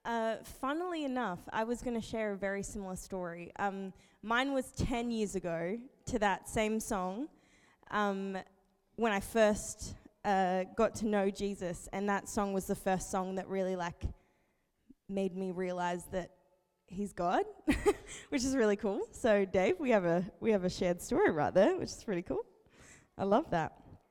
Funnily enough, I was going to share a very similar story. Mine was 10 years ago to that same song when I first got to know Jesus, and that song was the first song that really made me realize that he's God, which is really cool. So Dave, we have a shared story right there, which is pretty cool. I love that.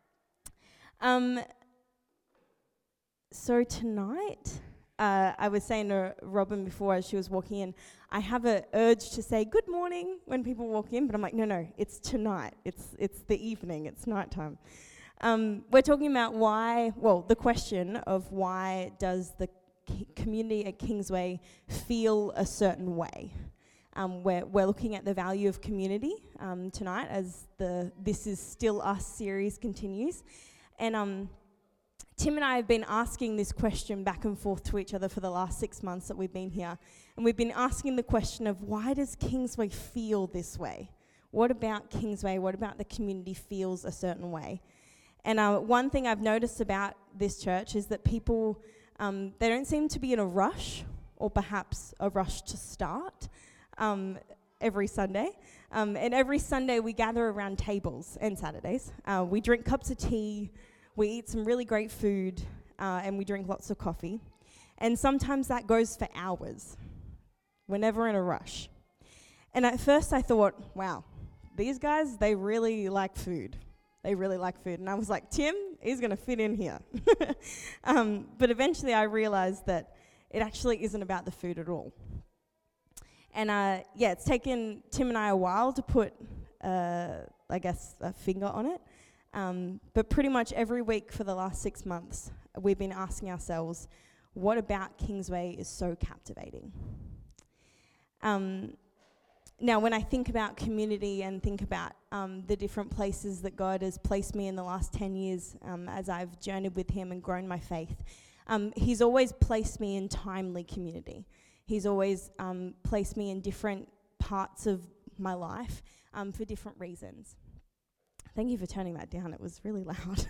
So tonight, I was saying to Robin before as she was walking in, I have an urge to say good morning when people walk in, but I'm like, no, it's tonight. It's the evening. It's nighttime. We're talking about the question of why does the community at Kingsway feel a certain way. We're looking at the value of community tonight as the This Is Still Us series continues. And Tim and I have been asking this question back and forth to each other for the last 6 months that we've been here. And we've been asking the question of why does Kingsway feel this way? What about Kingsway, what about the community feels a certain way? And one thing I've noticed about this church is that people, they don't seem to be in a rush, or perhaps a rush to start every Sunday. And every Sunday we gather around tables, and Saturdays. We drink cups of tea, we eat some really great food, and we drink lots of coffee. And sometimes that goes for hours. We're never in a rush. And at first I thought, wow, these guys, they really like food. They really like food. And I was like, Tim, he's going to fit in here. But eventually I realized that it actually isn't about the food at all. And it's taken Tim and I a while to put, a finger on it. But pretty much every week for the last 6 months, we've been asking ourselves, what about Kingsway is so captivating? Now, when I think about community and think about the different places that God has placed me in the last 10 years as I've journeyed with him and grown my faith, he's always placed me in timely community. He's always placed me in different parts of my life for different reasons. Thank you for turning that down. It was really loud.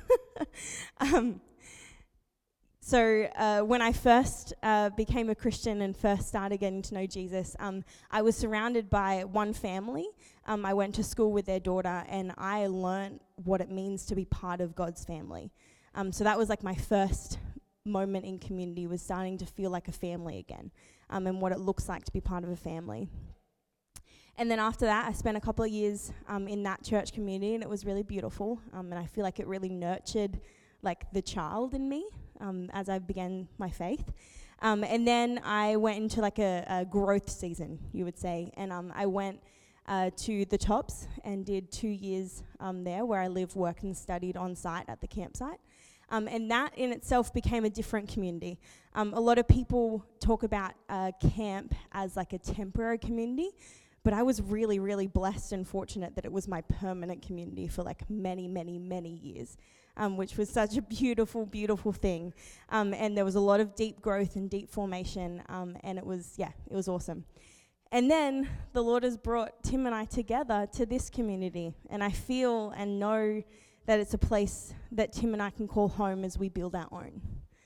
So when I first became a Christian and first started getting to know Jesus, I was surrounded by one family. I went to school with their daughter, and I learned what it means to be part of God's family. So that was like my first moment in community, was starting to feel like a family again, and what it looks like to be part of a family. And then after that, I spent a couple of years in that church community, and it was really beautiful. And I feel like it really nurtured like the child in me as I began my faith. And then I went into like a growth season, you would say. And I went to the Tops and did 2 years there, where I lived, worked, and studied on site at the campsite. And that in itself became a different community. A lot of people talk about camp as like a temporary community, but I was really, really blessed and fortunate that it was my permanent community for like many, many, many years, which was such a beautiful, beautiful thing. And there was a lot of deep growth and deep formation, and it was awesome. And then the Lord has brought Tim and I together to this community, and I feel and know that it's a place that Tim and I can call home as we build our own.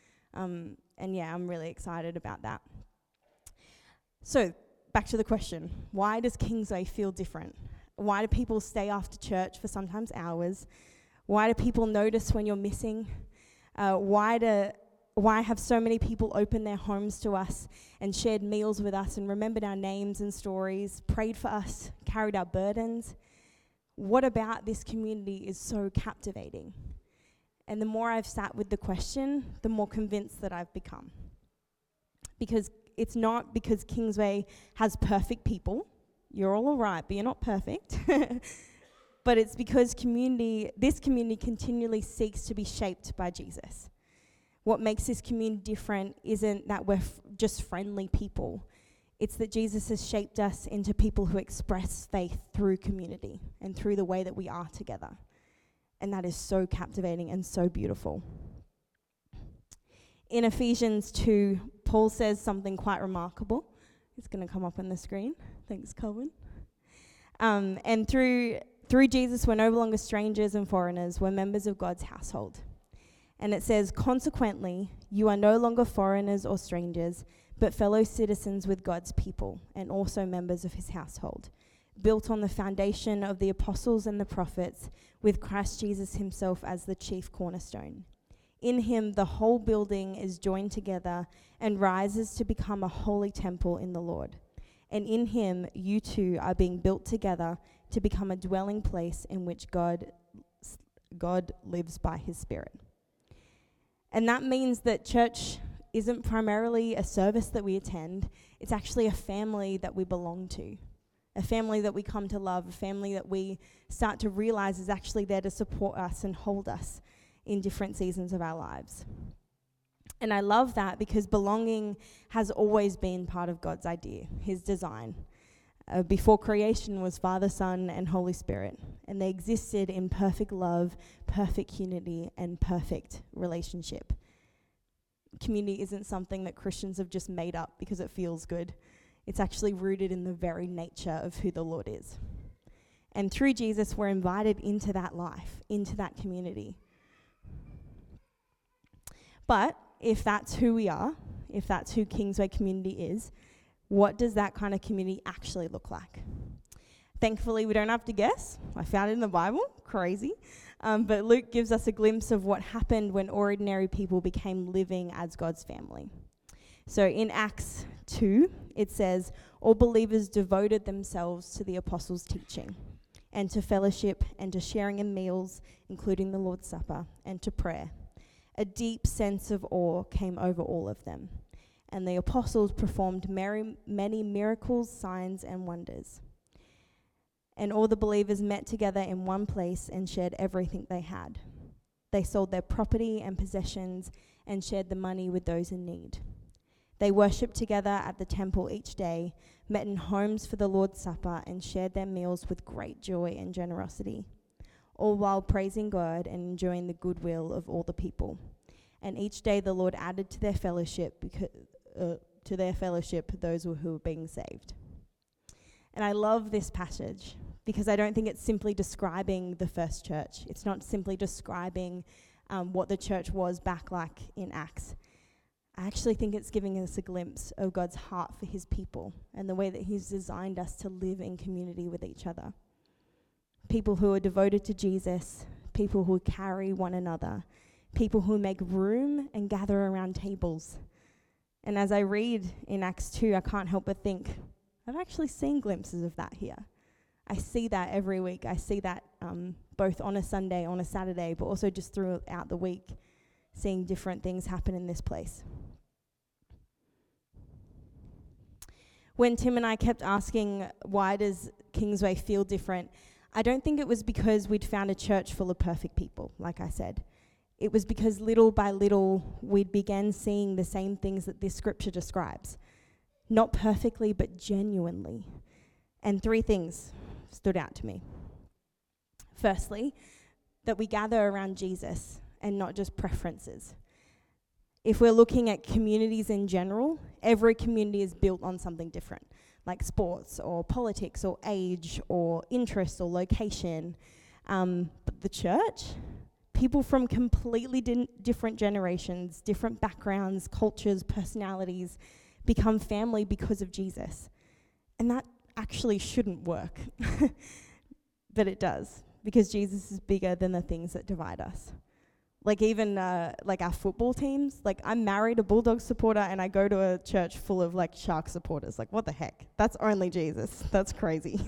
I'm really excited about that. So, back to the question, why does Kingsway feel different? Why do people stay after church for sometimes hours? Why do people notice when you're missing? Why have so many people opened their homes to us and shared meals with us and remembered our names and stories, prayed for us, carried our burdens? What about this community is so captivating? And the more I've sat with the question, the more convinced that I've become. Because it's not because Kingsway has perfect people. You're all right, but you're not perfect. But it's because this community continually seeks to be shaped by Jesus. What makes this community different isn't that we're just friendly people. It's that Jesus has shaped us into people who express faith through community and through the way that we are together. And that is so captivating and so beautiful. In Ephesians 2, Paul says something quite remarkable. It's going to come up on the screen. Thanks, Colin. And through Jesus, we're no longer strangers and foreigners. We're members of God's household. And it says, consequently, you are no longer foreigners or strangers, but fellow citizens with God's people and also members of his household, built on the foundation of the apostles and the prophets, with Christ Jesus himself as the chief cornerstone. In him, the whole building is joined together and rises to become a holy temple in the Lord. And in him, you two are being built together to become a dwelling place in which God lives by his Spirit. And that means that church isn't primarily a service that we attend. It's actually a family that we belong to, a family that we come to love, a family that we start to realize is actually there to support us and hold us in different seasons of our lives. And I love that because belonging has always been part of God's idea, his design. Before creation was Father, Son, and Holy Spirit, and they existed in perfect love, perfect unity, and perfect relationship. Community isn't something that Christians have just made up because it feels good. It's actually rooted in the very nature of who the Lord is. And through Jesus, we're invited into that life, into that community. But if that's who we are, if that's who Kingsway Community is, what does that kind of community actually look like? Thankfully, we don't have to guess. I found it in the Bible. Crazy. But Luke gives us a glimpse of what happened when ordinary people became living as God's family. So in Acts 2, it says, all believers devoted themselves to the apostles' teaching, and to fellowship, and to sharing in meals, including the Lord's Supper, and to prayer. A deep sense of awe came over all of them, and the apostles performed many miracles, signs, and wonders. And all the believers met together in one place and shared everything they had. They sold their property and possessions and shared the money with those in need. They worshipped together at the temple each day, met in homes for the Lord's Supper, and shared their meals with great joy and generosity, all while praising God and enjoying the goodwill of all the people. And each day the Lord added to their fellowship those who were being saved. And I love this passage because I don't think it's simply describing the first church. It's not simply describing what the church was back like in Acts. I actually think it's giving us a glimpse of God's heart for his people and the way that he's designed us to live in community with each other. People who are devoted to Jesus, people who carry one another, people who make room and gather around tables. And as I read in Acts 2, I can't help but think, I've actually seen glimpses of that here. I see that every week. I see that both on a Sunday, on a Saturday, but also just throughout the week, seeing different things happen in this place. When Tim and I kept asking, why does Kingsway feel different? I don't think it was because we'd found a church full of perfect people, like I said. It was because little by little, we began seeing the same things that this scripture describes. Not perfectly, but genuinely. And 3 things stood out to me. Firstly, that we gather around Jesus and not just preferences. If we're looking at communities in general, every community is built on something different, like sports or politics or age or interest or location. But the church, people from completely different generations, different backgrounds, cultures, personalities, become family because of Jesus. And that actually shouldn't work, but it does, because Jesus is bigger than the things that divide us. Like even like our football teams, like I'm married a Bulldogs supporter and I go to a church full of like Shark supporters. Like what the heck? That's only Jesus. That's crazy.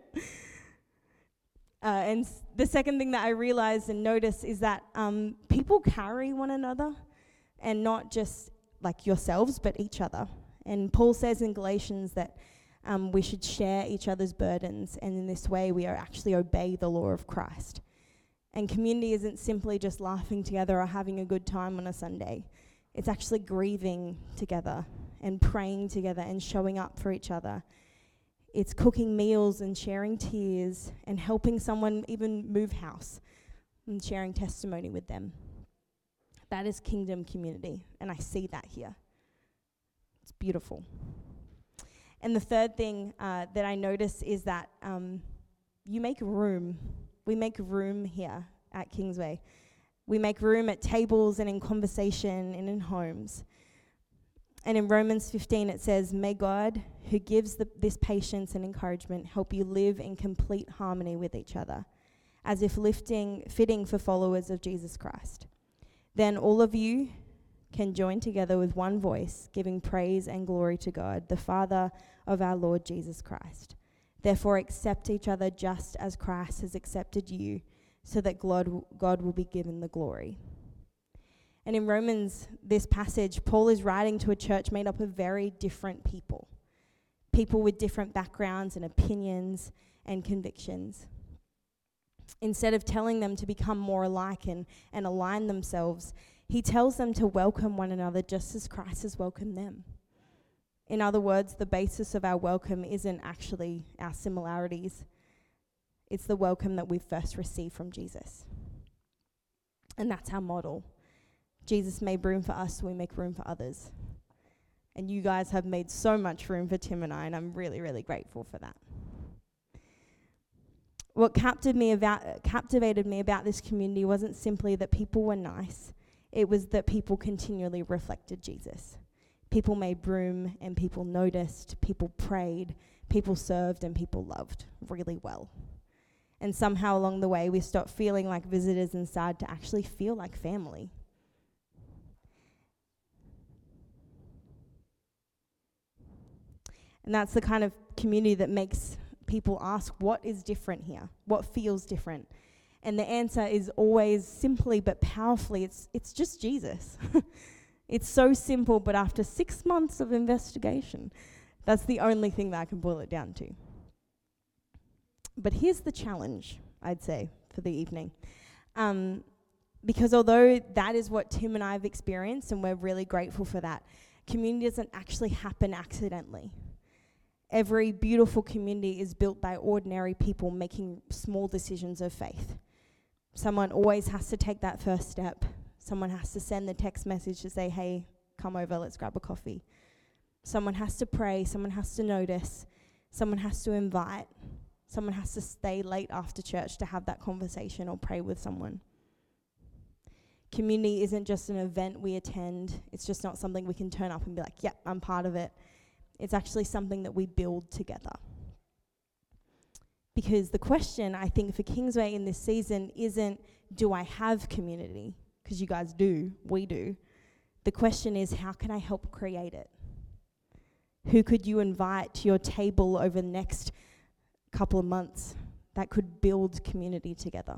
And the second thing that I realized and noticed is that people carry one another, and not just like yourselves, but each other. And Paul says in Galatians that we should share each other's burdens, and in this way we are actually obey the law of Christ. And community isn't simply just laughing together or having a good time on a Sunday. It's actually grieving together and praying together and showing up for each other. It's cooking meals and sharing tears and helping someone even move house and sharing testimony with them. That is kingdom community, and I see that here. It's beautiful. And the third thing that I notice is that you make room. We make room here at Kingsway. We make room at tables and in conversation and in homes. And in Romans 15 it says, "May God, who gives this patience and encouragement, help you live in complete harmony with each other, as if fitting for followers of Jesus Christ. Then all of you can join together with one voice, giving praise and glory to God, the Father of our Lord Jesus Christ. Therefore accept each other just as Christ has accepted you, so that God will be given the glory." And in Romans, this passage, Paul is writing to a church made up of very different people. People with different backgrounds and opinions and convictions. Instead of telling them to become more alike and align themselves, he tells them to welcome one another just as Christ has welcomed them. In other words, the basis of our welcome isn't actually our similarities. It's the welcome that we first received from Jesus. And that's our model. Jesus made room for us, so we make room for others. And you guys have made so much room for Tim and I, and I'm really, really grateful for that. What captivated me about this community wasn't simply that people were nice. It was that people continually reflected Jesus. People made room, and people noticed, people prayed, people served, and people loved really well. And somehow along the way, we stopped feeling like visitors and started to actually feel like family. And that's the kind of community that makes people ask, what is different here? What feels different? And the answer is always simply but powerfully, it's just Jesus. It's so simple, but after 6 months of investigation, that's the only thing that I can boil it down to. But here's the challenge, I'd say, for the evening. Because although that is what Tim and I have experienced, and we're really grateful for that, community doesn't actually happen accidentally. Every beautiful community is built by ordinary people making small decisions of faith. Someone always has to take that first step. Someone has to send the text message to say, "Hey, come over, let's grab a coffee." Someone has to pray. Someone has to notice. Someone has to invite. Someone has to stay late after church to have that conversation or pray with someone. Community isn't just an event we attend. It's just not something we can turn up and be like, "Yep, I'm part of it." It's actually something that we build together. Because the question, I think, for Kingsway in this season isn't, do I have community? Because you guys do, we do. The question is, how can I help create it? Who could you invite to your table over the next couple of months that could build community together?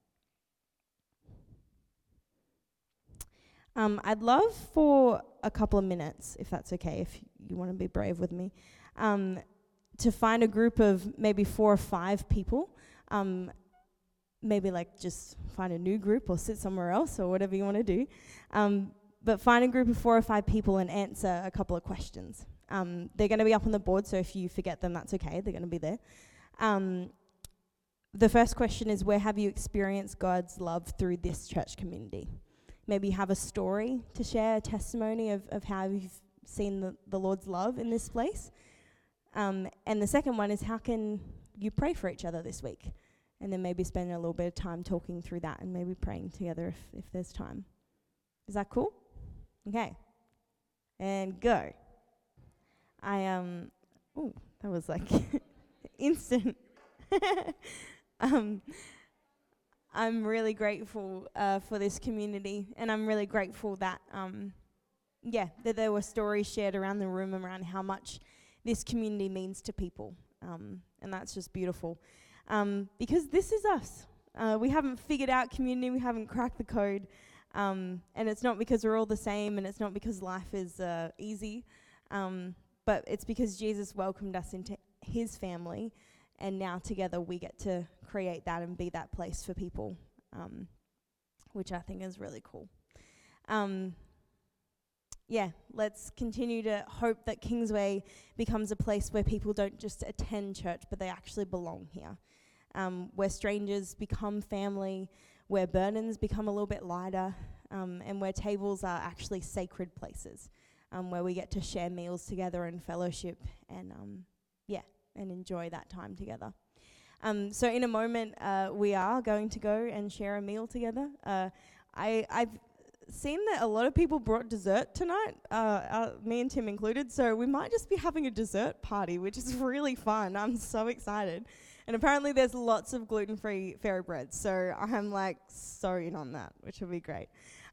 I'd love for a couple of minutes, if that's okay, if you want to be brave with me, to find a group of maybe 4 or 5 people, maybe like just find a new group or sit somewhere else or whatever you want to do, but find a group of 4 or 5 people and answer a couple of questions. They're going to be up on the board, so if you forget them, that's okay, they're going to be there. The first question is, where have you experienced God's love through this church community? Maybe you have a story to share, a testimony of how you've seen the Lord's love in this place. And the second one is, how can you pray for each other this week? And then maybe spend a little bit of time talking through that and maybe praying together if there's time. Is that cool? Okay. And go. That was like instant. I'm really grateful for this community, and I'm really grateful that, that there were stories shared around the room around how much this community means to people, and that's just beautiful. Because this is us. We haven't figured out community, we haven't cracked the code, and it's not because we're all the same, and it's not because life is easy, but it's because Jesus welcomed us into his family, and now together we get to create that and be that place for people, which I think is really cool. Let's continue to hope that Kingsway becomes a place where people don't just attend church, but they actually belong here. Where strangers become family, where burdens become a little bit lighter, and where tables are actually sacred places, where we get to share meals together and fellowship and enjoy that time together. So in a moment, we are going to go and share a meal together. seen that a lot of people brought dessert tonight, me and Tim included, so we might just be having a dessert party, which is really fun. I'm so excited. And apparently there's lots of gluten-free fairy bread, so I'm like so in on that, which will be great.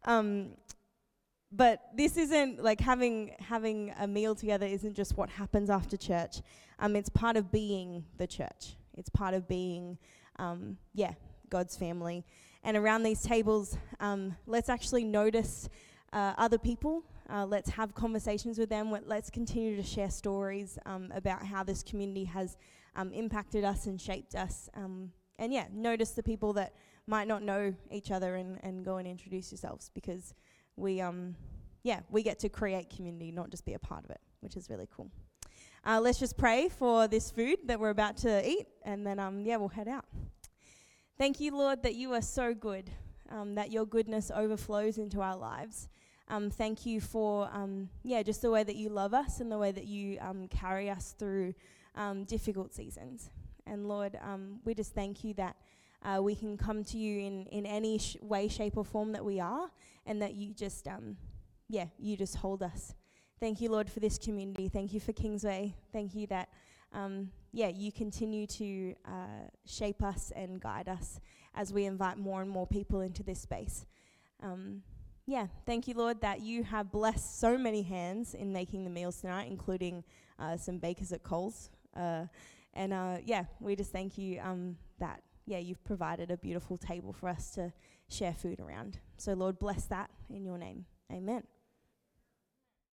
But this isn't like having a meal together isn't just what happens after church. It's part of being the church. It's part of being, God's family. And around these tables, let's actually notice other people. Let's have conversations with them. Let's continue to share stories about how this community has impacted us and shaped us. Notice the people that might not know each other and go and introduce yourselves, because we get to create community, not just be a part of it, which is really cool. Let's just pray for this food that we're about to eat, and then we'll head out. Thank you, Lord, that you are so good, that your goodness overflows into our lives. Thank you for just the way that you love us and the way that you carry us through difficult seasons. And Lord, we just thank you that we can come to you in any way, shape, or form that we are, and that you just you just hold us. Thank you, Lord, for this community. Thank you for Kingsway. Thank you that you continue to shape us and guide us as we invite more and more people into this space. Thank you, Lord, that you have blessed so many hands in making the meals tonight, including some bakers at Coles. We just thank you that you've provided a beautiful table for us to share food around. So, Lord, bless that in your name. Amen.